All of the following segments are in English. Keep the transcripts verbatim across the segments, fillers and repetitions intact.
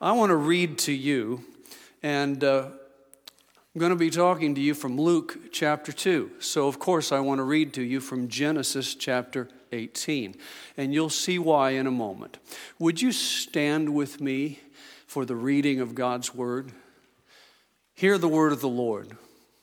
I want to read to you, and uh, I'm going to be talking to you from Luke chapter two. So, of course, I want to read to you from Genesis chapter eighteen, and you'll see why in a moment. Would you stand with me for the reading of God's word? Hear the word of the Lord.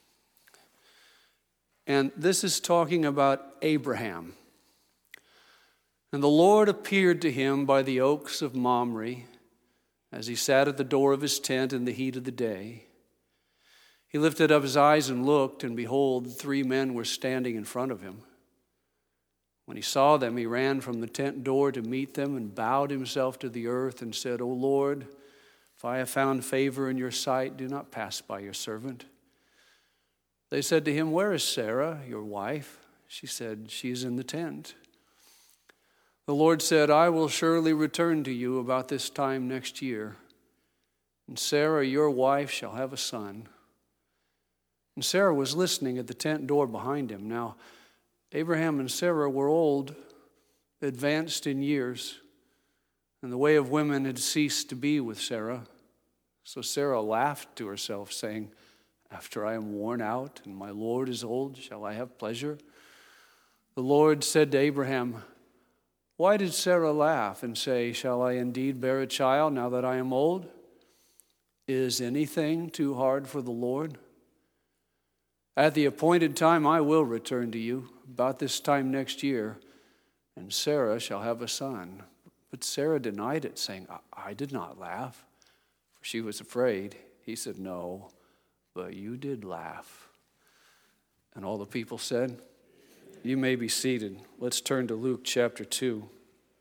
And this is talking about Abraham. And the Lord appeared to him by the oaks of Mamre, as he sat at the door of his tent in the heat of the day. He lifted up his eyes and looked, and behold, three men were standing in front of him. When he saw them, he ran from the tent door to meet them and bowed himself to the earth and said, O Lord, if I have found favor in your sight, do not pass by your servant. They said to him, Where is Sarah, your wife? She said, She is in the tent. The Lord said, I will surely return to you about this time next year, and Sarah, your wife, shall have a son. And Sarah was listening at the tent door behind him. Now, Abraham and Sarah were old, advanced in years, and the way of women had ceased to be with Sarah. So Sarah laughed to herself, saying, After I am worn out and my Lord is old, shall I have pleasure? The Lord said to Abraham, Why did Sarah laugh and say, Shall I indeed bear a child now that I am old? Is anything too hard for the Lord? At the appointed time I will return to you, about this time next year, and Sarah shall have a son. But Sarah denied it, saying, I, I did not laugh, for she was afraid. He said, No, but you did laugh. And all the people said, You may be seated. Let's turn to Luke chapter two.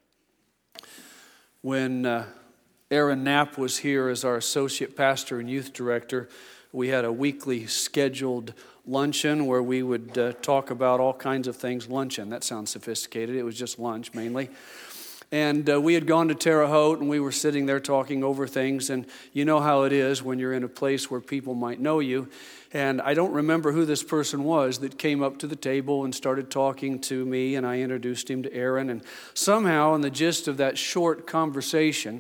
When uh, Aaron Knapp was here as our associate pastor and youth director, we had a weekly scheduled luncheon where we would uh, talk about all kinds of things. Luncheon, that sounds sophisticated. It was just lunch mainly. And uh, we had gone to Terre Haute, and we were sitting there talking over things. And you know how it is when you're in a place where people might know you. And I don't remember who this person was that came up to the table and started talking to me, and I introduced him to Aaron. And somehow, in the gist of that short conversation,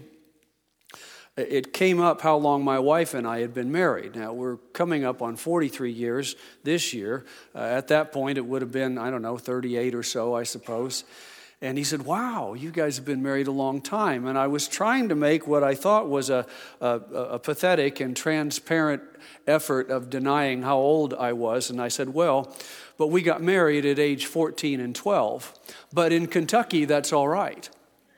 it came up how long my wife and I had been married. Now, we're coming up on forty-three years this year. Uh, at that point, it would have been, I don't know, thirty-eight or so, I suppose. And he said, wow, you guys have been married a long time. And I was trying to make what I thought was a, a, a pathetic and transparent effort of denying how old I was. And I said, well, but we got married at age fourteen and twelve. But in Kentucky, that's all right.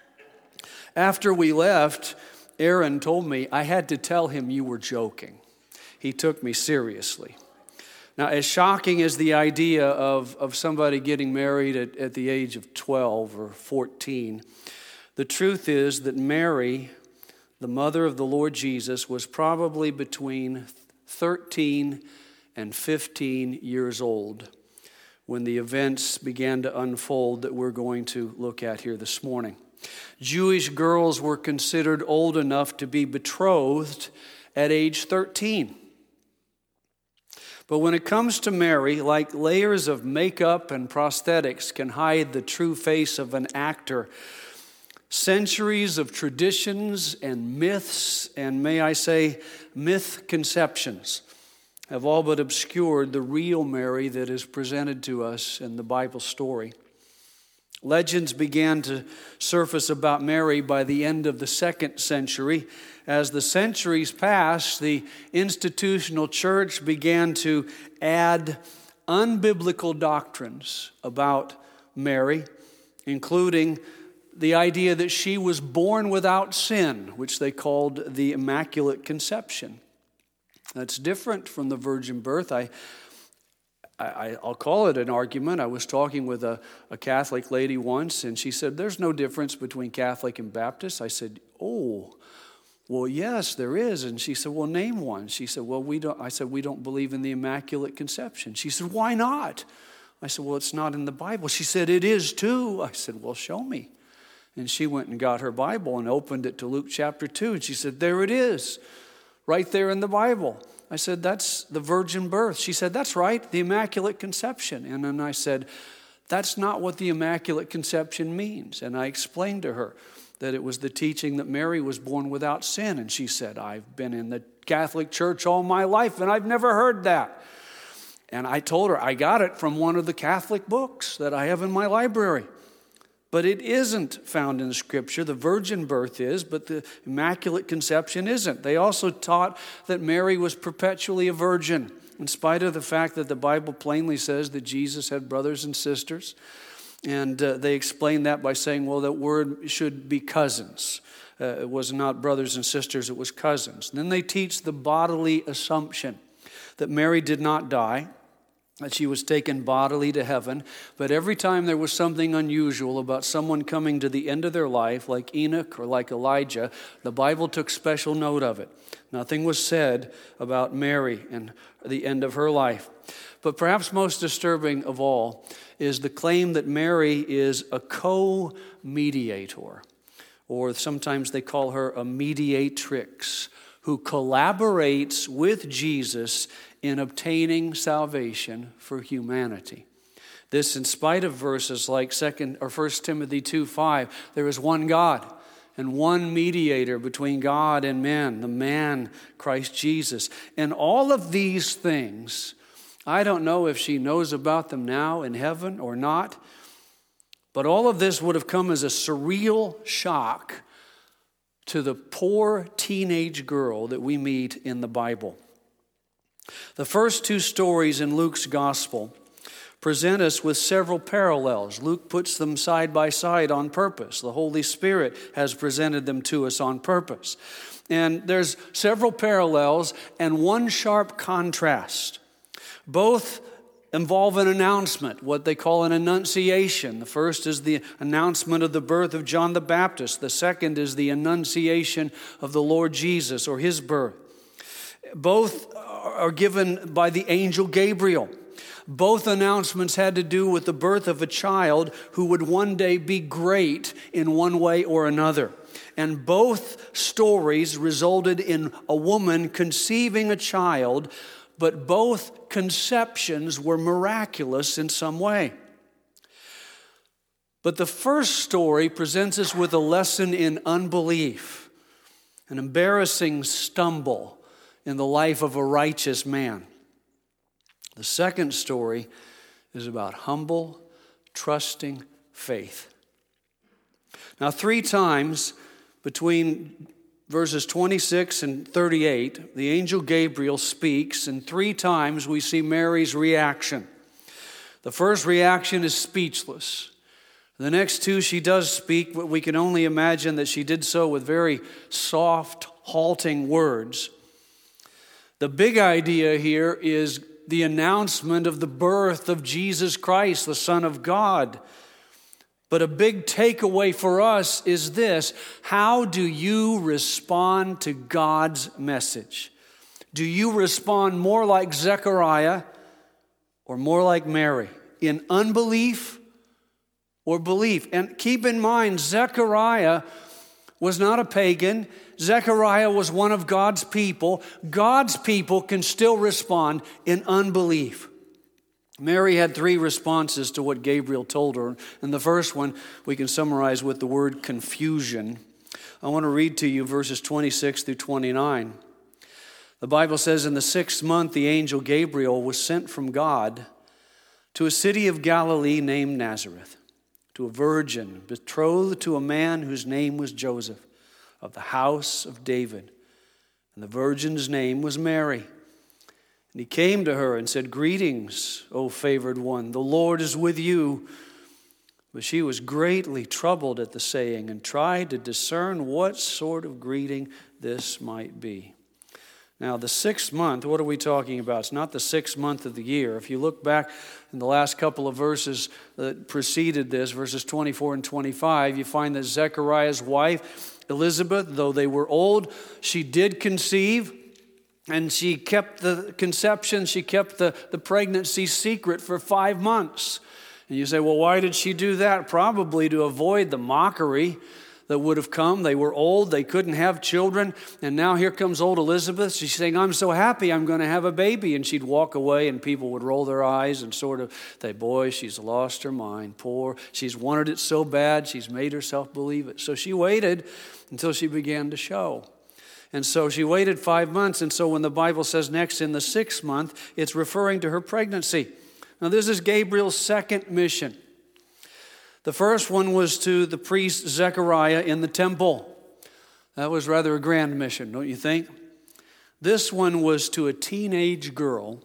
After we left, Aaron told me I had to tell him you were joking. He took me seriously. Now, as shocking as the idea of, of somebody getting married at, at the age of twelve or fourteen, the truth is that Mary, the mother of the Lord Jesus, was probably between thirteen and fifteen years old when the events began to unfold that we're going to look at here this morning. Jewish girls were considered old enough to be betrothed at age thirteen. But when it comes to Mary, like layers of makeup and prosthetics can hide the true face of an actor, centuries of traditions and myths, and may I say, myth conceptions, have all but obscured the real Mary that is presented to us in the Bible story. Legends began to surface about Mary by the end of the second century. As the centuries passed, the institutional church began to add unbiblical doctrines about Mary, including the idea that she was born without sin, which they called the Immaculate Conception. That's different from the virgin birth. I I, I'll call it an argument. I was talking with a, a Catholic lady once, and she said, there's no difference between Catholic and Baptist. I said, oh, well, yes, there is. And she said, well, name one. She said, well, we don't. I said, we don't believe in the Immaculate Conception. She said, why not? I said, well, it's not in the Bible. She said, it is too. I said, well, show me. And she went and got her Bible and opened it to Luke chapter two. And she said, there it is, right there in the Bible. I said, that's the virgin birth. She said, that's right, the Immaculate Conception. And then I said, that's not what the Immaculate Conception means. And I explained to her that it was the teaching that Mary was born without sin. And she said, I've been in the Catholic Church all my life and I've never heard that. And I told her I got it from one of the Catholic books that I have in my library. But it isn't found in Scripture. The virgin birth is, but the Immaculate Conception isn't. They also taught that Mary was perpetually a virgin, in spite of the fact that the Bible plainly says that Jesus had brothers and sisters. And uh, they explained that by saying, well, that word should be cousins. Uh, it was not brothers and sisters, it was cousins. And then they teach the bodily assumption that Mary did not die, that she was taken bodily to heaven. But every time there was something unusual about someone coming to the end of their life, like Enoch or like Elijah, the Bible took special note of it. Nothing was said about Mary and the end of her life. But perhaps most disturbing of all is the claim that Mary is a co-mediator, or sometimes they call her a mediatrix, who collaborates with Jesus in obtaining salvation for humanity. This in spite of verses like Second or First Timothy two five, there is one God and one mediator between God and men, the man Christ Jesus. And all of these things, I don't know if she knows about them now in heaven or not, but all of this would have come as a surreal shock to the poor teenage girl that we meet in the Bible. The first two stories in Luke's gospel present us with several parallels. Luke puts them side by side on purpose. The Holy Spirit has presented them to us on purpose. And there's several parallels and one sharp contrast. Both involve an announcement, what they call an annunciation. The first is the announcement of the birth of John the Baptist. The second is the annunciation of the Lord Jesus, or his birth. Both are given by the angel Gabriel. Both announcements had to do with the birth of a child who would one day be great in one way or another. And both stories resulted in a woman conceiving a child, but both conceptions were miraculous in some way. But the first story presents us with a lesson in unbelief, an embarrassing stumble in the life of a righteous man. The second story is about humble, trusting faith. Now, three times between verses twenty-six and thirty-eight, the angel Gabriel speaks, and three times we see Mary's reaction. The first reaction is speechless. The next two, she does speak, but we can only imagine that she did so with very soft, halting words. The big idea here is the announcement of the birth of Jesus Christ, the Son of God. But a big takeaway for us is this: how do you respond to God's message? Do you respond more like Zechariah or more like Mary? In unbelief or belief? And keep in mind, Zechariah was not a pagan. Zechariah was one of God's people. God's people can still respond in unbelief. Mary had three responses to what Gabriel told her. And the first one we can summarize with the word confusion. I want to read to you verses twenty-six through twenty-nine. The Bible says, in the sixth month, the angel Gabriel was sent from God to a city of Galilee named Nazareth, to a virgin betrothed to a man whose name was Joseph, of the house of David. And the virgin's name was Mary. And he came to her and said, "Greetings, O favored one, the Lord is with you." But she was greatly troubled at the saying and tried to discern what sort of greeting this might be. Now, the sixth month, what are we talking about? It's not the sixth month of the year. If you look back in the last couple of verses that preceded this, verses twenty-four and twenty-five, you find that Zechariah's wife, Elizabeth, though they were old, she did conceive, and she kept the conception, she kept the, the pregnancy secret for five months. And you say, well, why did she do that? Probably to avoid the mockery that would have come. They were old. They couldn't have children. And now here comes old Elizabeth. She's saying, I'm so happy I'm going to have a baby. And she'd walk away and people would roll their eyes and sort of say, boy, she's lost her mind. Poor. She's wanted it so bad. She's made herself believe it. So she waited until she began to show. And so she waited five months. And so when the Bible says next in the sixth month, it's referring to her pregnancy. Now this is Gabriel's second mission. The first one was to the priest Zechariah in the temple. That was rather a grand mission, don't you think? This one was to a teenage girl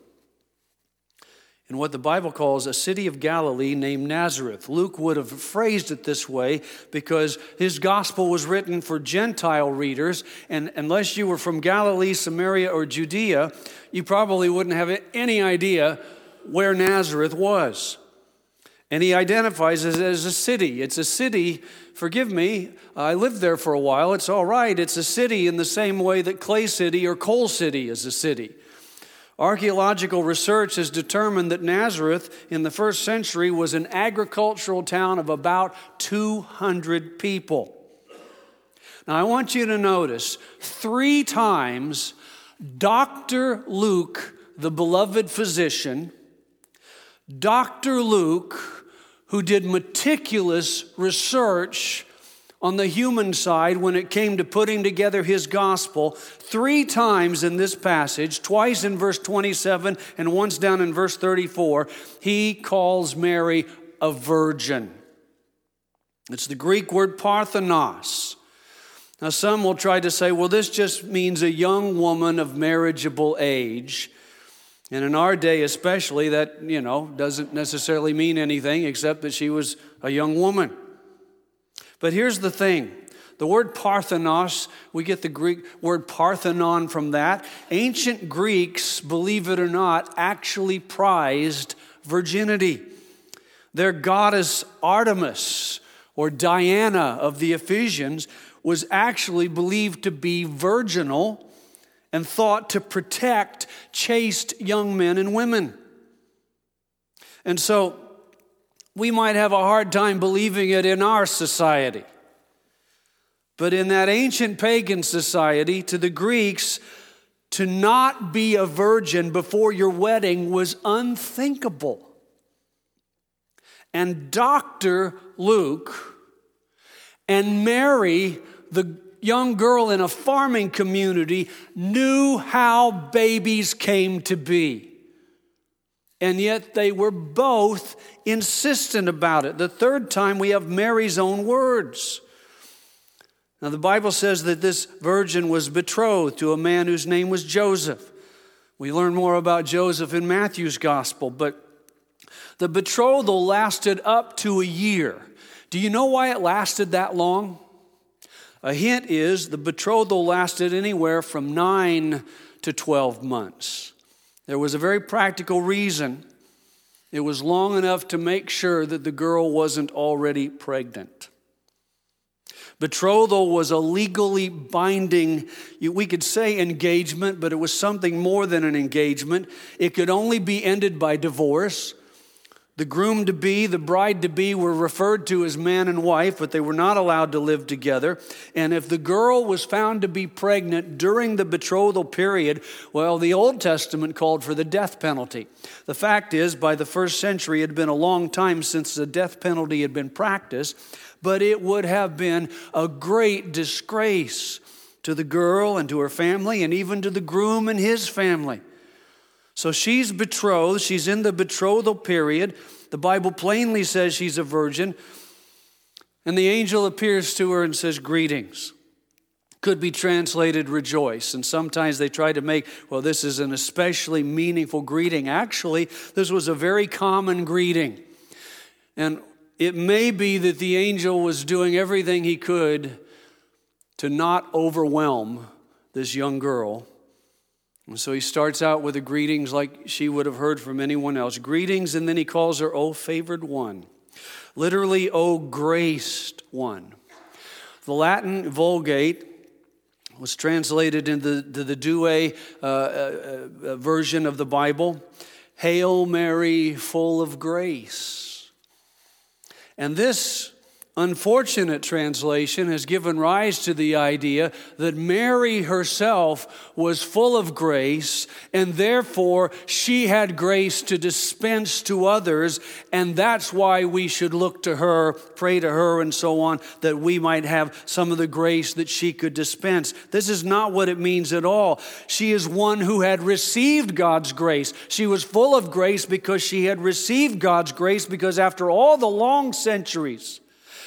in what the Bible calls a city of Galilee named Nazareth. Luke would have phrased it this way because his gospel was written for Gentile readers, and unless you were from Galilee, Samaria, or Judea, you probably wouldn't have any idea where Nazareth was. And he identifies it as a city. It's a city, forgive me, I lived there for a while, it's all right. It's a city in the same way that Clay City or Coal City is a city. Archaeological research has determined that Nazareth in the first century was an agricultural town of about two hundred people. Now I want you to notice three times Doctor Luke, the beloved physician, Doctor Luke, who did meticulous research on the human side when it came to putting together his gospel, three times in this passage, twice in verse twenty-seven and once down in verse thirty-four, he calls Mary a virgin. It's the Greek word parthenos. Now some will try to say, well, this just means a young woman of marriageable age. And in our day especially, that, you know, doesn't necessarily mean anything except that she was a young woman. But here's the thing. The word parthenos, we get the Greek word parthenon from that. Ancient Greeks, believe it or not, actually prized virginity. Their goddess Artemis, or Diana of the Ephesians, was actually believed to be virginal and thought to protect chaste young men and women. And so we might have a hard time believing it in our society. But in that ancient pagan society, to the Greeks, to not be a virgin before your wedding was unthinkable. And Doctor Luke and Mary, the young girl in a farming community, knew how babies came to be. And yet they were both insistent about it. The third time we have Mary's own words. Now the Bible says that this virgin was betrothed to a man whose name was Joseph. We learn more about Joseph in Matthew's gospel, but the betrothal lasted up to a year. Do you know why it lasted that long? A hint is the betrothal lasted anywhere from nine to twelve months. There was a very practical reason. It was long enough to make sure that the girl wasn't already pregnant. Betrothal was a legally binding, we could say engagement, but it was something more than an engagement. It could only be ended by divorce. The groom-to-be, the bride-to-be were referred to as man and wife, but they were not allowed to live together. And if the girl was found to be pregnant during the betrothal period, well, the Old Testament called for the death penalty. The fact is, by the first century, it had been a long time since the death penalty had been practiced, but it would have been a great disgrace to the girl and to her family and even to the groom and his family. So she's betrothed, she's in the betrothal period. The Bible plainly says she's a virgin. And the angel appears to her and says, greetings. Could be translated rejoice. And sometimes they try to make, well, this is an especially meaningful greeting. Actually, this was a very common greeting. And it may be that the angel was doing everything he could to not overwhelm this young girl. And so he starts out with the greetings like she would have heard from anyone else. Greetings, and then he calls her, O favored one. Literally, O graced one. The Latin Vulgate was translated into the, the Douay uh, uh, uh, version of the Bible. Hail Mary, full of grace. And this unfortunate translation has given rise to the idea that Mary herself was full of grace, and therefore she had grace to dispense to others, and that's why we should look to her, pray to her, and so on, that we might have some of the grace that she could dispense. This is not what it means at all. She is one who had received God's grace. She was full of grace because she had received God's grace, because after all the long centuries,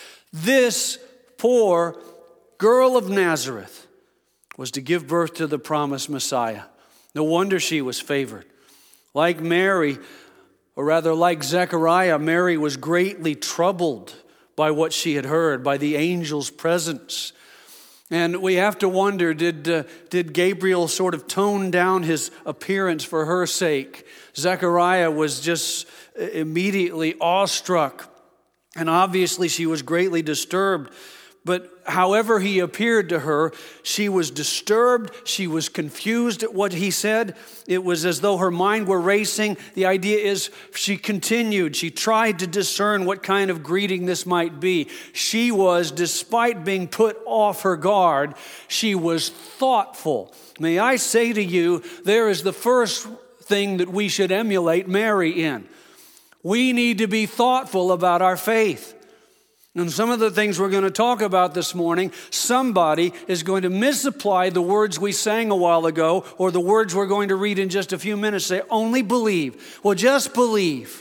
this poor girl of Nazareth was to give birth to the promised Messiah. No wonder she was favored. Like Mary, or rather like Zechariah, Mary was greatly troubled by what she had heard, by the angel's presence. And we have to wonder, did, uh, did Gabriel sort of tone down his appearance for her sake? Zechariah was just immediately awestruck. And obviously she was greatly disturbed. But however he appeared to her, she was disturbed. She was confused at what he said. It was as though her mind were racing. The idea is she continued. She tried to discern what kind of greeting this might be. She was, despite being put off her guard, she was thoughtful. May I say to you, there is the first thing that we should emulate Mary in. We need to be thoughtful about our faith. And some of the things we're going to talk about this morning, somebody is going to misapply the words we sang a while ago, or the words we're going to read in just a few minutes. Say, only believe. Well, just believe.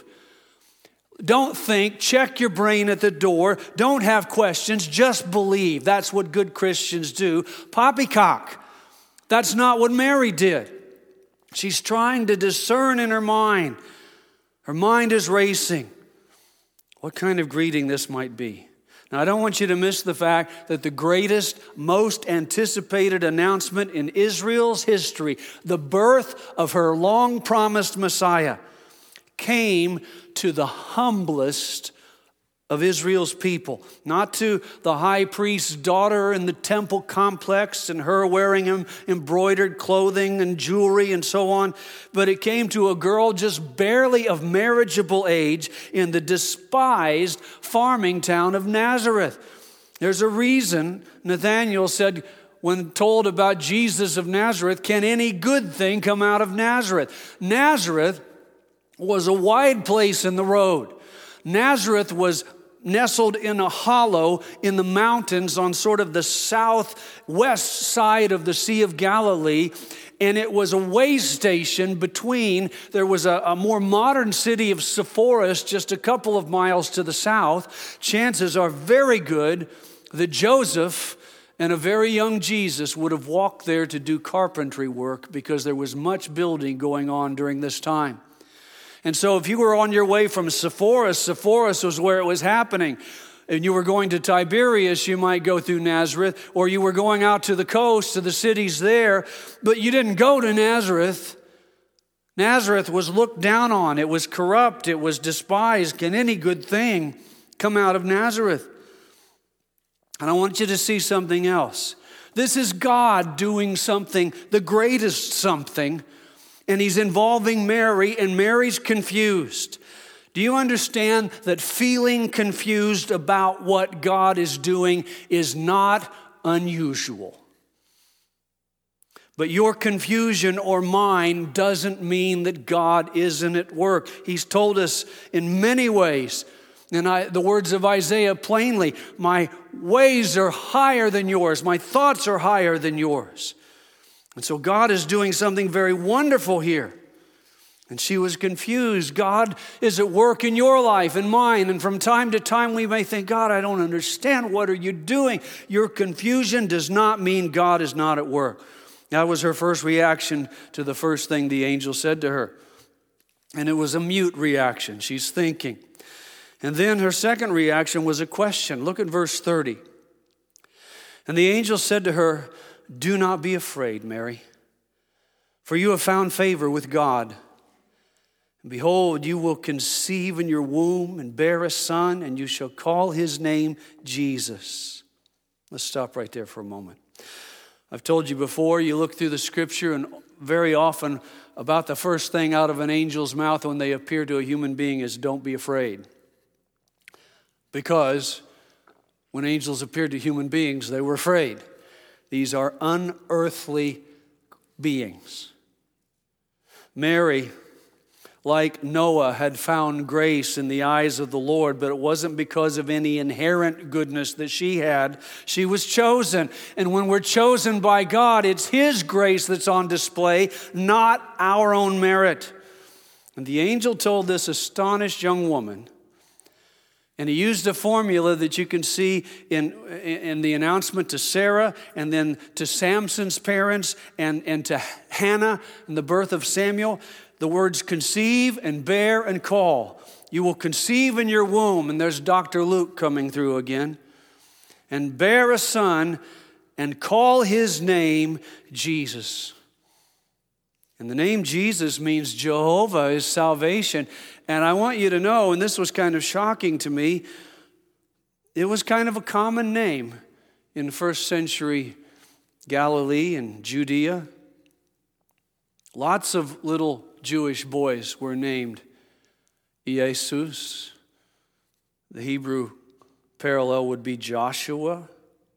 Don't think. Check your brain at the door. Don't have questions. Just believe. That's what good Christians do. Poppycock. That's not what Mary did. She's trying to discern in her mind. Her mind is racing. What kind of greeting this might be. Now, I don't want you to miss the fact that the greatest, most anticipated announcement in Israel's history, the birth of her long-promised Messiah, came to the humblest of Israel's people. Not to the high priest's daughter in the temple complex and her wearing embroidered clothing and jewelry and so on, but it came to a girl just barely of marriageable age in the despised farming town of Nazareth. There's a reason Nathanael said, when told about Jesus of Nazareth, can any good thing come out of Nazareth? Nazareth was a wide place in the road. Nazareth was nestled in a hollow in the mountains on sort of the southwest side of the Sea of Galilee. And it was a way station between, there was a, a more modern city of Sepphoris just a couple of miles to the south. Chances are very good that Joseph and a very young Jesus would have walked there to do carpentry work, because there was much building going on during this time. And so if you were on your way from Sepphoris, Sepphoris was where it was happening. And you were going to Tiberias, you might go through Nazareth, or you were going out to the coast, to the cities there, but you didn't go to Nazareth. Nazareth was looked down on. It was corrupt. It was despised. Can any good thing come out of Nazareth? And I want you to see something else. This is God doing something, the greatest something, and he's involving Mary, and Mary's confused. Do you understand that feeling confused about what God is doing is not unusual? But your confusion or mine doesn't mean that God isn't at work. He's told us in many ways, and I, the words of Isaiah plainly, my ways are higher than yours, my thoughts are higher than yours. And so God is doing something very wonderful here. And she was confused. God is at work in your life and mine. And from time to time we may think, God, I don't understand. What are you doing? Your confusion does not mean God is not at work. That was her first reaction to the first thing the angel said to her. And it was a mute reaction. She's thinking. And then her second reaction was a question. Look at verse thirty. And the angel said to her, do not be afraid, Mary, for you have found favor with God. And behold, you will conceive in your womb and bear a son, and you shall call his name Jesus. Let's stop right there for a moment. I've told you before, you look through the scripture, and very often about the first thing out of an angel's mouth when they appear to a human being is, don't be afraid. Because When angels appeared to human beings, they were afraid. These are unearthly beings. Mary, like Noah, had found grace in the eyes of the Lord, but it wasn't because of any inherent goodness that she had. She was chosen. And when we're chosen by God, it's His grace that's on display, not our own merit. And the angel told this astonished young woman, and he used a formula that you can see in, in the announcement to Sarah and then to Samson's parents and, and to Hannah and the birth of Samuel. The words conceive and bear and call. You will conceive in your womb, and there's Doctor Luke coming through again, and bear a son and call his name Jesus. And the name Jesus means Jehovah is salvation. And I want you to know, and this was kind of shocking to me, it was kind of a common name in first century Galilee and Judea. Lots of little Jewish boys were named Jesus. The Hebrew parallel would be Joshua.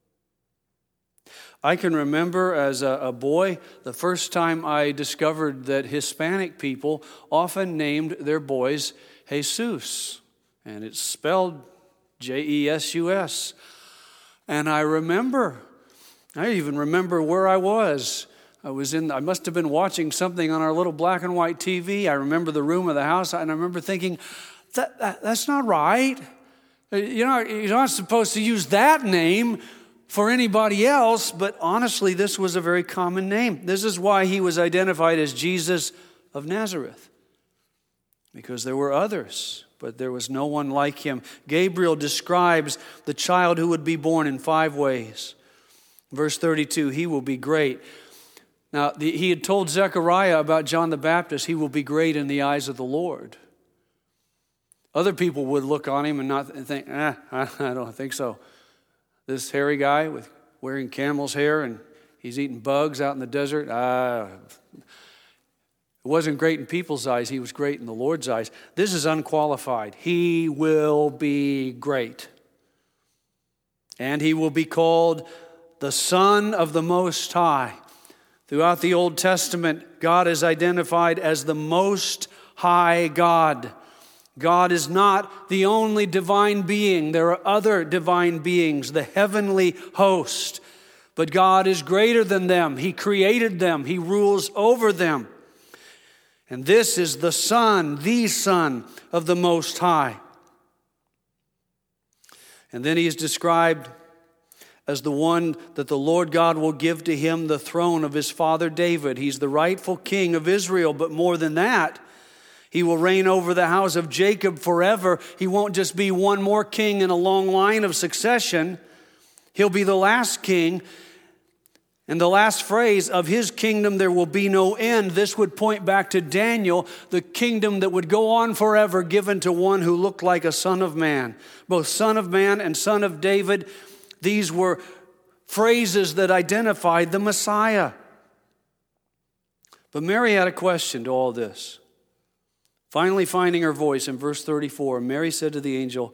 I can remember as a, a boy, the first time I discovered that Hispanic people often named their boys Jesus, and it's spelled J E S U S. And I remember, I even remember where I was. I was in, I must have been watching something on our little black and white T V. I remember the room of the house, and I remember thinking, that, that that's not right. You know, you're not supposed to use that name for anybody else, but honestly, this was a very common name. This is why he was identified as Jesus of Nazareth, because there were others, but there was no one like him. Gabriel describes the child who would be born in five ways. Verse thirty-two, he will be great. Now, the, he had told Zechariah about John the Baptist, he will be great in the eyes of the Lord. Other people would look on him and not think, eh, I, I don't think so. This hairy guy with wearing camel's hair and he's eating bugs out in the desert. Uh, it wasn't great in people's eyes. He was great in the Lord's eyes. This is unqualified. He will be great. And he will be called the Son of the Most High. Throughout the Old Testament, God is identified as the Most High God. God is not the only divine being. There are other divine beings, the heavenly host. But God is greater than them. He created them. He rules over them. And this is the Son, the Son of the Most High. And then he is described as the one that the Lord God will give to him the throne of his father David. He's the rightful king of Israel, but more than that, he will reign over the house of Jacob forever. He won't just be one more king in a long line of succession. He'll be the last king. And the last phrase, of his kingdom there will be no end. This would point back to Daniel, the kingdom that would go on forever, given to one who looked like a son of man. Both son of man and son of David, these were phrases that identified the Messiah. But Mary had a question to all this. Finally finding her voice in verse thirty-four, Mary said to the angel,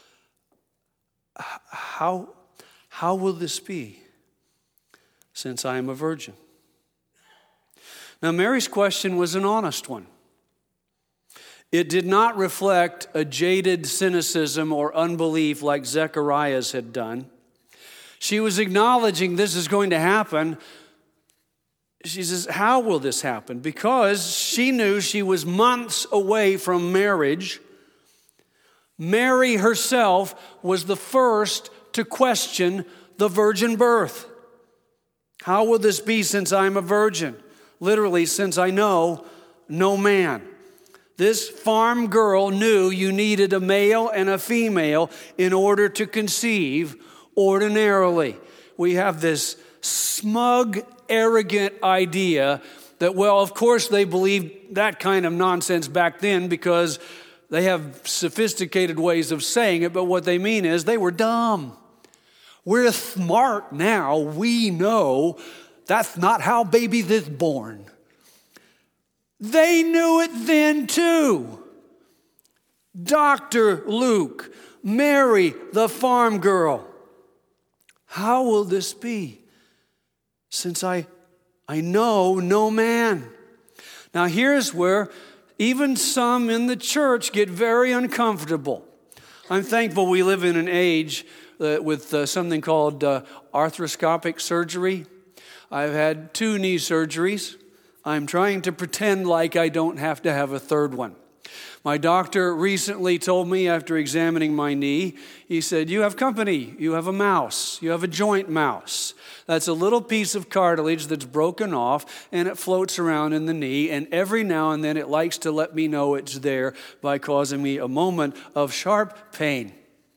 How, how will this be, since I am a virgin? Now, Mary's question was an honest one. It did not reflect a jaded cynicism or unbelief like Zechariah's had done. She was acknowledging this is going to happen. She says, how will this happen? Because she knew she was months away from marriage. Mary herself was the first to question the virgin birth. How will this be since I'm a virgin? Literally, since I know no man. This farm girl knew you needed a male and a female in order to conceive ordinarily. We have this smug, arrogant idea that, well, of course they believed that kind of nonsense back then because they have sophisticated ways of saying it, but what they mean is they were dumb. We're smart now. We know that's not how baby is born. They knew it then too. Doctor Luke, Mary, the farm girl. How will this be? Since I, I know no man. Now here's where even some in the church get very uncomfortable. I'm thankful we live in an age uh, with uh, something called uh, arthroscopic surgery. I've had two knee surgeries. I'm trying to pretend like I don't have to have a third one. My doctor recently told me after examining my knee, he said, you have company, you have a mouse, you have a joint mouse. That's a little piece of cartilage that's broken off and it floats around in the knee, and every now and then it likes to let me know it's there by causing me a moment of sharp pain.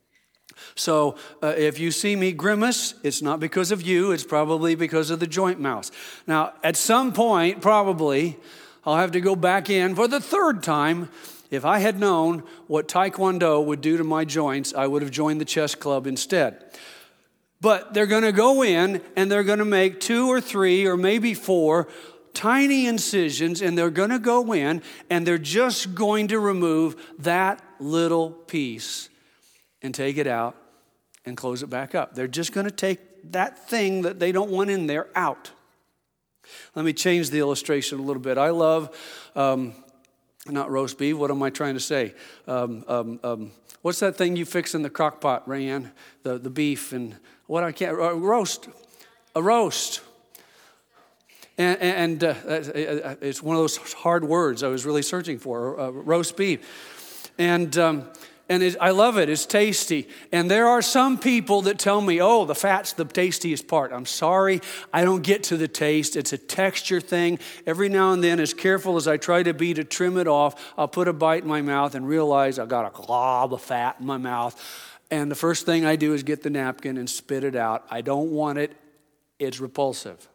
So uh, if you see me grimace, it's not because of you, it's probably because of the joint mouse. Now, at some point, probably, I'll have to go back in for the third time. If I had known what Taekwondo would do to my joints, I would have joined the chess club instead. But they're going to go in and they're going to make two or three or maybe four tiny incisions, and they're going to go in and they're just going to remove that little piece and take it out and close it back up. They're just going to take that thing that they don't want in there out. Let me change the illustration a little bit. I love, um, not roast beef, what am I trying to say? Um, um, um, what's that thing you fix in the crock pot, Rayanne? The, the beef and what I can't, uh, roast, a roast. And, and uh, it's one of those hard words I was really searching for, uh, roast beef. And um, and it, I love it. It's tasty. And there are some people that tell me, oh, the fat's the tastiest part. I'm sorry, I don't get to the taste. It's a texture thing. Every now and then, as careful as I try to be to trim it off, I'll put a bite in my mouth and realize I've got a glob of fat in my mouth. And the first thing I do is get the napkin and spit it out. I don't want it. It's repulsive.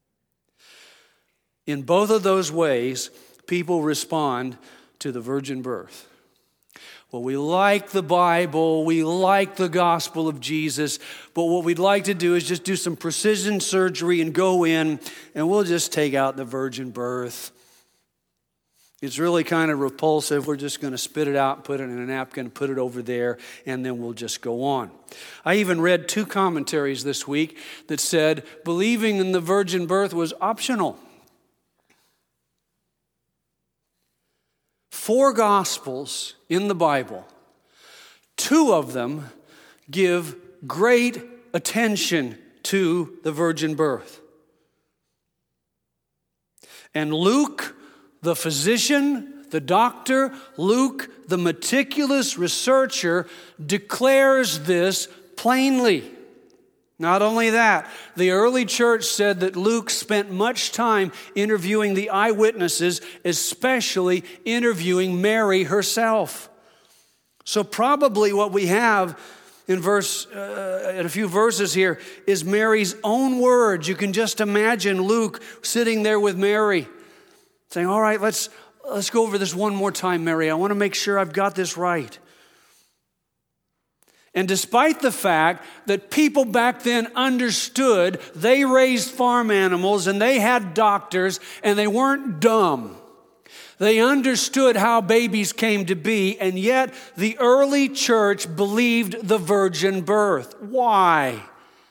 In both of those ways, people respond to the virgin birth. Well, we like the Bible, we like the gospel of Jesus, but what we'd like to do is just do some precision surgery and go in and we'll just take out the virgin birth. It's really kind of repulsive. We're just going to spit it out, put it in a napkin, put it over there, and then we'll just go on. I even read two commentaries this week that said believing in the virgin birth was optional. Four Gospels in the Bible, two of them give great attention to the virgin birth. And Luke, the physician, the doctor, Luke, the meticulous researcher, declares this plainly. Not only that, the early church said that Luke spent much time interviewing the eyewitnesses, especially interviewing Mary herself. So probably what we have in verse, uh, in a few verses here, is Mary's own words. You can just imagine Luke sitting there with Mary, saying, "All right, let's let's go over this one more time, Mary. I want to make sure I've got this right." And despite the fact that people back then understood, they raised farm animals and they had doctors and they weren't dumb. They understood how babies came to be, and yet the early church believed the virgin birth. Why?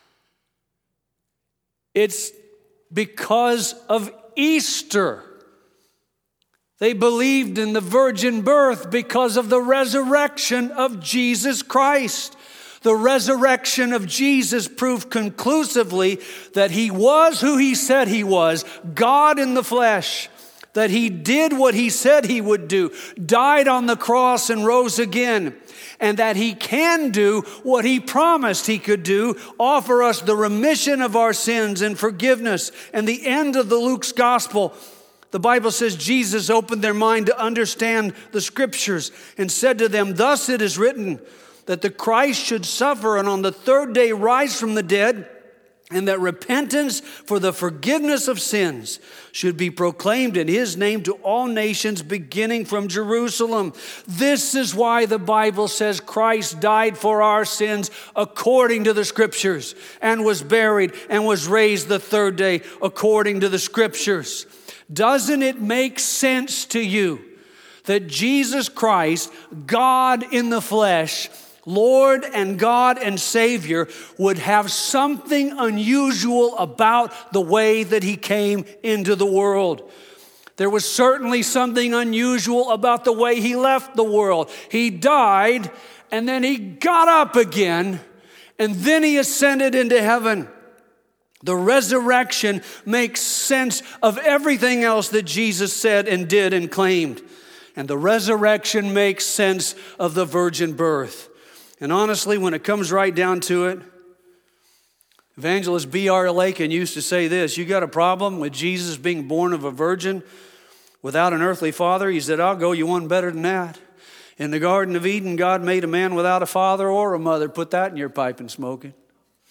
It's because of Easter. They believed in the virgin birth because of the resurrection of Jesus Christ. The resurrection of Jesus proved conclusively that he was who he said he was, God in the flesh, that he did what he said he would do, died on the cross and rose again, and that he can do what he promised he could do, offer us the remission of our sins and forgiveness. And the end of the Luke's gospel, the Bible says Jesus opened their mind to understand the scriptures and said to them, "Thus it is written that the Christ should suffer and on the third day rise from the dead, and that repentance for the forgiveness of sins should be proclaimed in his name to all nations, beginning from Jerusalem." This is why the Bible says Christ died for our sins according to the scriptures, and was buried and was raised the third day according to the scriptures. Doesn't it make sense to you that Jesus Christ, God in the flesh, Lord and God and Savior, would have something unusual about the way that he came into the world. There was certainly something unusual about the way he left the world. He died, and then he got up again, and then he ascended into heaven. The resurrection makes sense of everything else that Jesus said and did and claimed. And the resurrection makes sense of the virgin birth. And honestly, when it comes right down to it, Evangelist B R Lakin used to say this: you got a problem with Jesus being born of a virgin without an earthly father? He said, I'll go you one better than that. In the Garden of Eden, God made a man without a father or a mother. Put that in your pipe and smoke it.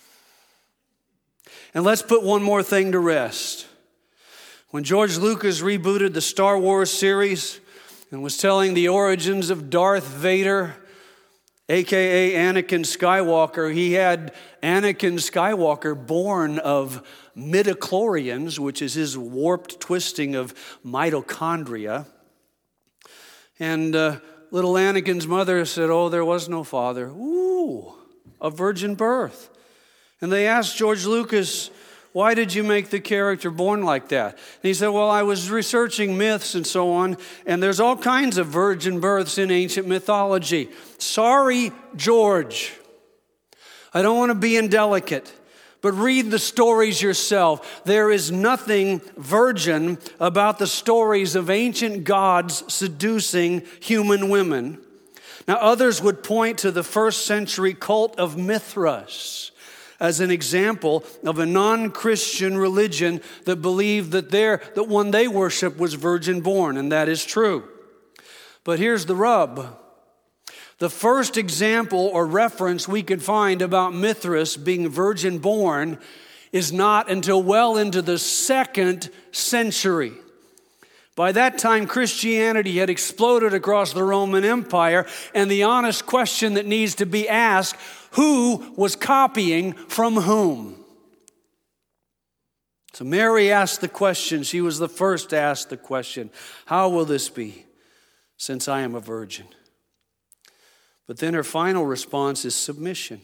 And let's put one more thing to rest. When George Lucas rebooted the Star Wars series and was telling the origins of Darth Vader, a k a. Anakin Skywalker, he had Anakin Skywalker born of midichlorians, which is his warped twisting of mitochondria. And uh, little Anakin's mother said, oh, there was no father. Ooh, a virgin birth. And they asked George Lucas, why did you make the character born like that? And he said, well, I was researching myths and so on, and there's all kinds of virgin births in ancient mythology. Sorry, George. I don't want to be indelicate, but read the stories yourself. There is nothing virgin about the stories of ancient gods seducing human women. Now, others would point to the first century cult of Mithras as an example of a non-Christian religion that believed that their, that one they worshiped was virgin born, and that is true. But here's the rub. The first example or reference we could find about Mithras being virgin born is not until well into the second century. By that time, Christianity had exploded across the Roman Empire, and the honest question that needs to be asked, who was copying from whom? So Mary asked the question. She was the first to ask the question, how will this be, since I am a virgin? But then her final response is submission.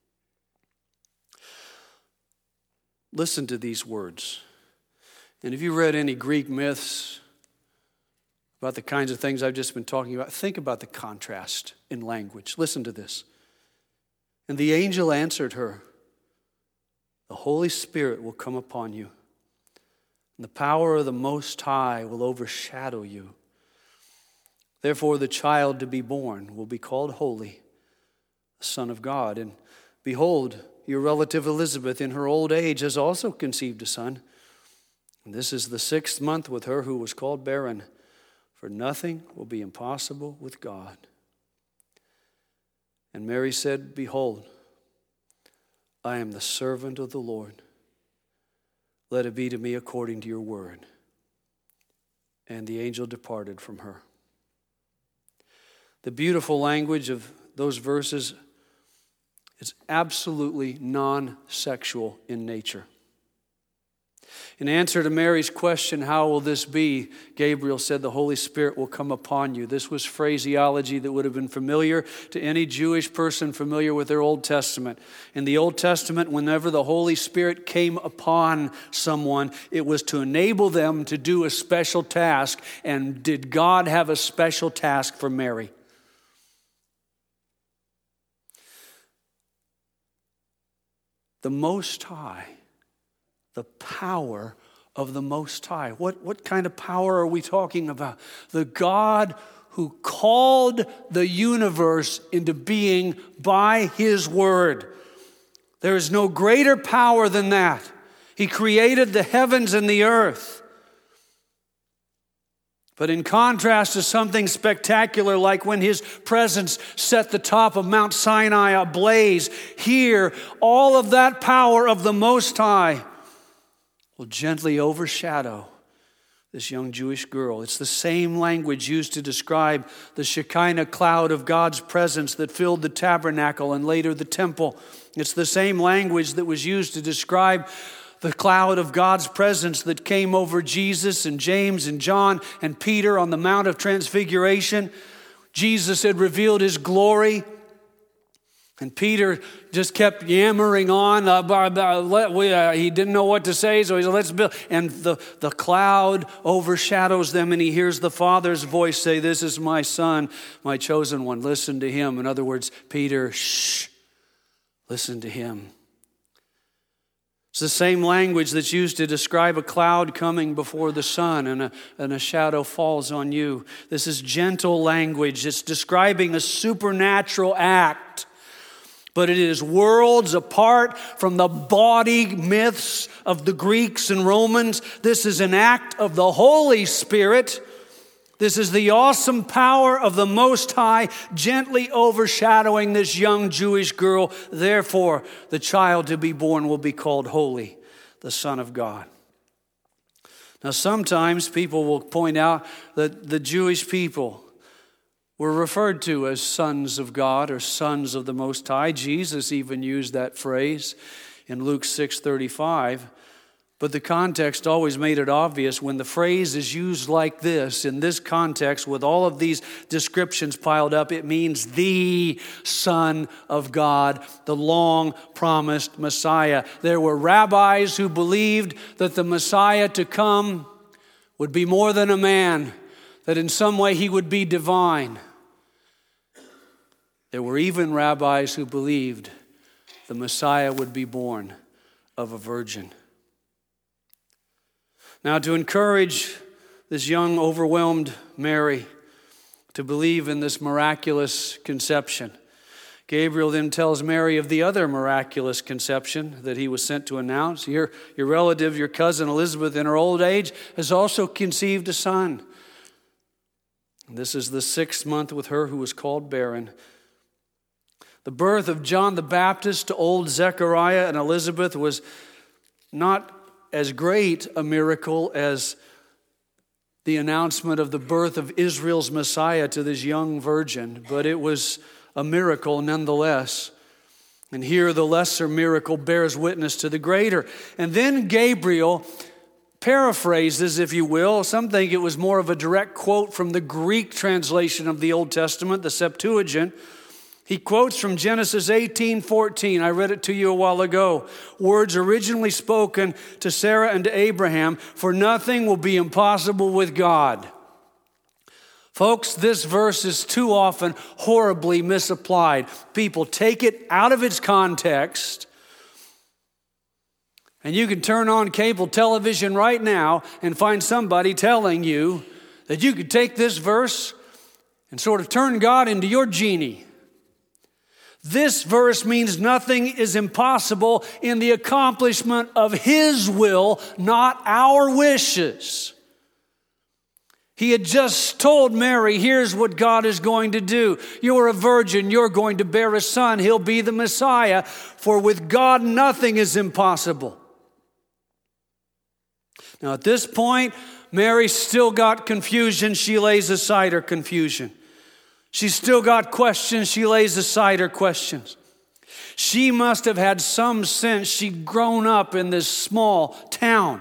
Listen to these words. And if you read any Greek myths about the kinds of things I've just been talking about, think about the contrast in language. Listen to this. And the angel answered her, the Holy Spirit will come upon you, and the power of the Most High will overshadow you. Therefore, the child to be born will be called Holy, the Son of God. And behold, your relative Elizabeth in her old age has also conceived a son. And this is the sixth month with her who was called barren, for nothing will be impossible with God. And Mary said, behold, I am the servant of the Lord. Let it be to me according to your word. And the angel departed from her. The beautiful language of those verses is absolutely non-sexual in nature. In answer to Mary's question, how will this be? Gabriel said, the Holy Spirit will come upon you. This was phraseology that would have been familiar to any Jewish person familiar with their Old Testament. In the Old Testament, whenever the Holy Spirit came upon someone, it was to enable them to do a special task. And did God have a special task for Mary? The Most High. The power of the Most High. What, what kind of power are we talking about? The God who called the universe into being by His word. There is no greater power than that. He created the heavens and the earth. But in contrast to something spectacular like when His presence set the top of Mount Sinai ablaze, here all of that power of the Most High will gently overshadow this young Jewish girl. It's the same language used to describe the Shekinah cloud of God's presence that filled the tabernacle and later the temple. It's the same language that was used to describe the cloud of God's presence that came over Jesus and James and John and Peter on the Mount of Transfiguration. Jesus had revealed His glory. And Peter just kept yammering on. Uh, uh, let, we, uh, he didn't know what to say, so he said, let's build. And the, the cloud overshadows them, and he hears the Father's voice say, this is my Son, my chosen one. Listen to him. In other words, Peter, shh, listen to him. It's the same language that's used to describe a cloud coming before the sun and a, and a shadow falls on you. This is gentle language. It's describing a supernatural act. But it is worlds apart from the body myths of the Greeks and Romans. This is an act of the Holy Spirit. This is the awesome power of the Most High gently overshadowing this young Jewish girl. Therefore, the child to be born will be called Holy, the Son of God. Now, sometimes people will point out that the Jewish people were referred to as sons of God or sons of the Most High. Jesus even used that phrase in Luke six thirty-five. But the context always made it obvious when the phrase is used like this, in this context, with all of these descriptions piled up, it means the Son of God, the long-promised Messiah. There were rabbis who believed that the Messiah to come would be more than a man, that in some way he would be divine. There were even rabbis who believed the Messiah would be born of a virgin. Now, to encourage this young, overwhelmed Mary to believe in this miraculous conception, Gabriel then tells Mary of the other miraculous conception that he was sent to announce. Your, your relative, your cousin Elizabeth, in her old age, has also conceived a son. This is the sixth month with her who was called barren. The birth of John the Baptist to old Zechariah and Elizabeth was not as great a miracle as the announcement of the birth of Israel's Messiah to this young virgin, but it was a miracle nonetheless. And here the lesser miracle bears witness to the greater. And then Gabriel paraphrases, if you will. Some think it was more of a direct quote from the Greek translation of the Old Testament, the Septuagint. He quotes from Genesis eighteen fourteen. I read it to you a while ago. Words originally spoken to Sarah and to Abraham, for nothing will be impossible with God. Folks, this verse is too often horribly misapplied. People take it out of its context. And you can turn on cable television right now and find somebody telling you that you could take this verse and sort of turn God into your genie. This verse means nothing is impossible in the accomplishment of His will, not our wishes. He had just told Mary, here's what God is going to do. You're a virgin, you're going to bear a son, he'll be the Messiah. For with God, nothing is impossible. Now at this point, Mary still got confusion. She lays aside her confusion. She's still got questions. She lays aside her questions. She must have had some sense. She'd grown up in this small town.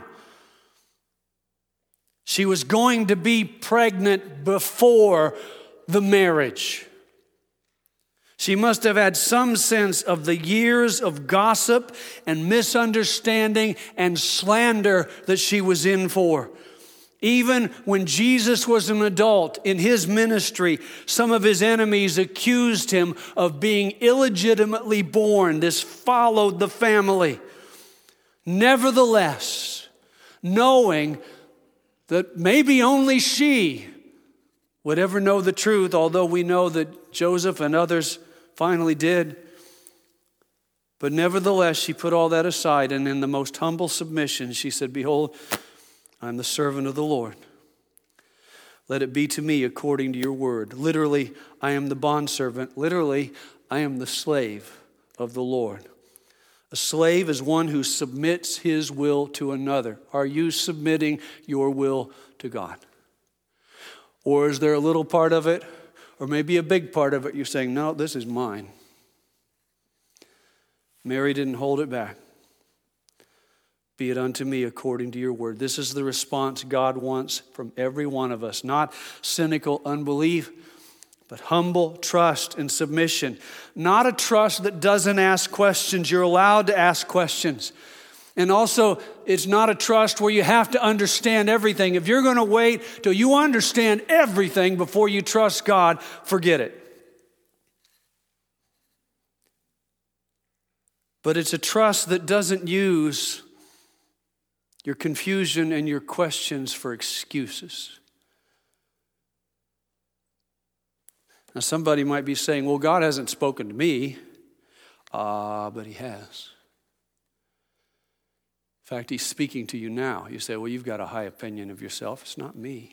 She was going to be pregnant before the marriage. She must have had some sense of the years of gossip and misunderstanding and slander that she was in for. Even when Jesus was an adult in his ministry, some of his enemies accused him of being illegitimately born. This followed the family. Nevertheless, knowing that maybe only she would ever know the truth, although we know that Joseph and others finally did. But nevertheless, she put all that aside, and in the most humble submission, she said, behold, I'm the servant of the Lord. Let it be to me according to your word. Literally, I am the bondservant. Literally, I am the slave of the Lord. A slave is one who submits his will to another. Are you submitting your will to God? Or is there a little part of it, or maybe a big part of it, you're saying, no, this is mine. Mary didn't hold it back. Be it unto me according to your word. This is the response God wants from every one of us. Not cynical unbelief, but humble trust and submission. Not a trust that doesn't ask questions. You're allowed to ask questions. And also, it's not a trust where you have to understand everything. If you're going to wait till you understand everything before you trust God, forget it. But it's a trust that doesn't use your confusion and your questions for excuses. Now, somebody might be saying, well, God hasn't spoken to me. Ah, uh, but He has. In fact, He's speaking to you now. You say, well, you've got a high opinion of yourself. It's not me.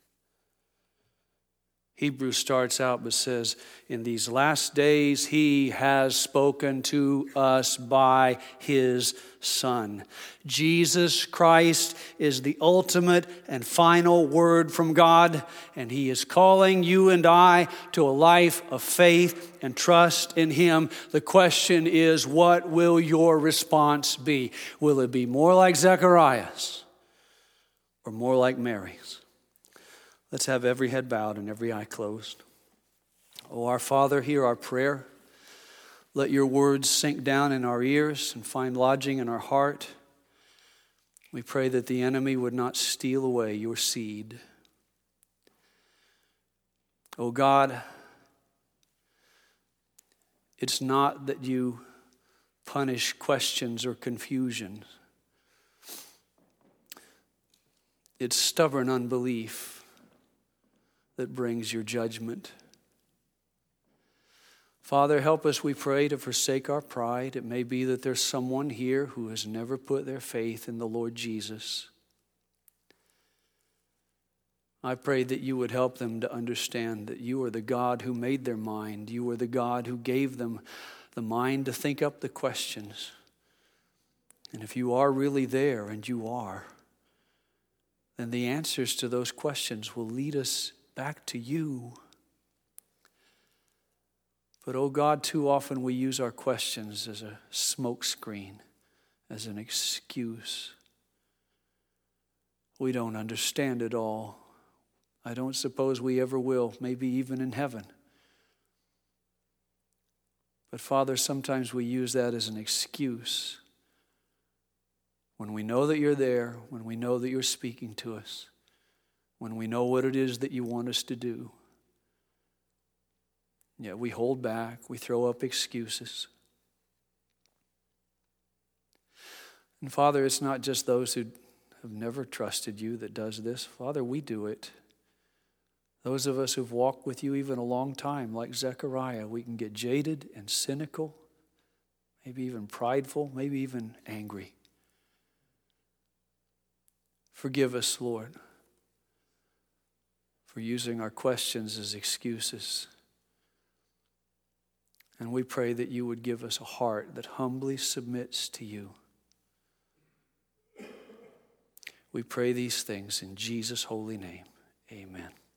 Hebrews starts out but says, in these last days He has spoken to us by His Son. Jesus Christ is the ultimate and final word from God, and He is calling you and I to a life of faith and trust in Him. The question is, what will your response be? Will it be more like Zechariah's or more like Mary's? Let's have every head bowed and every eye closed. Oh, our Father, hear our prayer. Let your words sink down in our ears and find lodging in our heart. We pray that the enemy would not steal away your seed. Oh God, it's not that you punish questions or confusion. It's stubborn unbelief that brings your judgment. Father, help us, we pray, to forsake our pride. It may be that there's someone here who has never put their faith in the Lord Jesus. I pray that you would help them to understand that you are the God who made their mind. You are the God who gave them the mind to think up the questions. And if you are really there, and you are, then the answers to those questions will lead us back to you. But oh God, too often we use our questions as a smokescreen, as an excuse. We don't understand it all. I don't suppose we ever will, maybe even in heaven. But Father, sometimes we use that as an excuse. When we know that you're there, when we know that you're speaking to us, when we know what it is that you want us to do, yet we hold back, we throw up excuses. And Father, it's not just those who have never trusted you that does this. Father, we do it. Those of us who've walked with you even a long time, like Zechariah, we can get jaded and cynical, maybe even prideful, maybe even angry. Forgive us, Lord, for using our questions as excuses. And we pray that you would give us a heart that humbly submits to you. We pray these things in Jesus' holy name. Amen.